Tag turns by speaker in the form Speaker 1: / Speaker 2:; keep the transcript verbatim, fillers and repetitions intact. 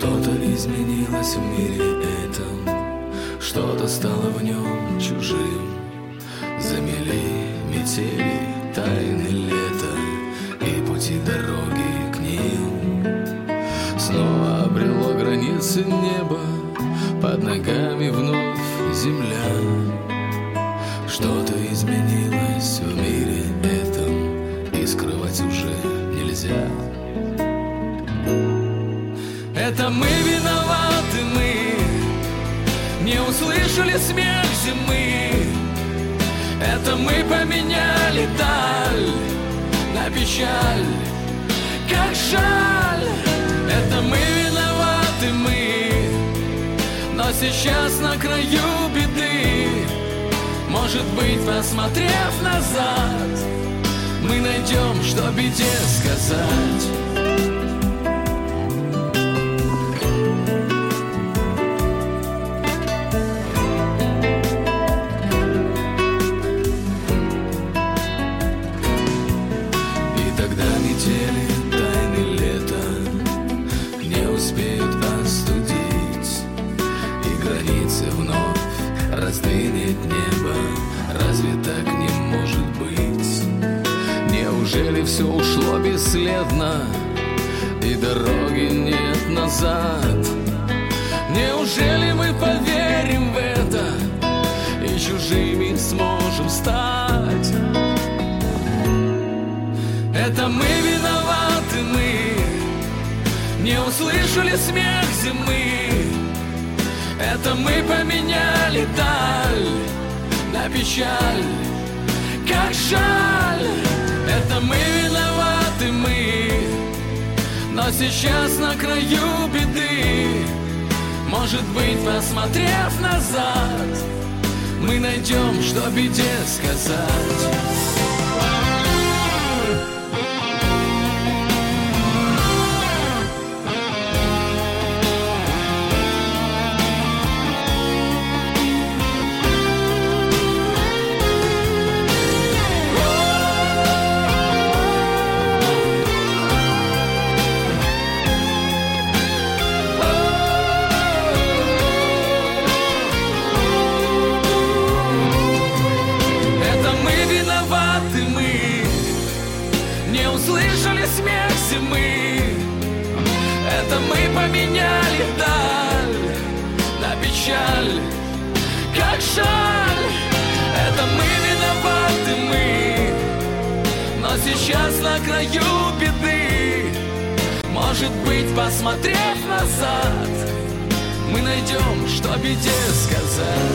Speaker 1: Что-то изменилось в мире этом, что-то стало в нем чужим. Замели метели, тайны лета и пути дороги к ним. Снова обрело границы неба, под ногами вновь земля. Что-то изменилось в мире этом, и скрывать уже нельзя. Это мы виноваты, мы не услышали смех зимы. Это мы поменяли даль на печаль. Как жаль, это мы виноваты, мы, но сейчас на краю беды. Может быть, посмотрев назад, мы найдем, что беде сказать. Раздвинет небо, разве так не может быть? Неужели все ушло бесследно, и дороги нет назад? Неужели мы поверим в это, и чужими сможем стать? Это мы виноваты, мы не услышали смех зимы. Это мы поменяли даль на печаль. Как жаль, это мы виноваты, мы, но сейчас на краю беды. Может быть, посмотрев назад, мы найдем, что беде сказать. Услышали смех зимы. Это мы поменяли даль на печаль. Как жаль, это мы виноваты, мы, но сейчас на краю беды. Может быть, посмотрев назад, мы найдем, что беде сказать.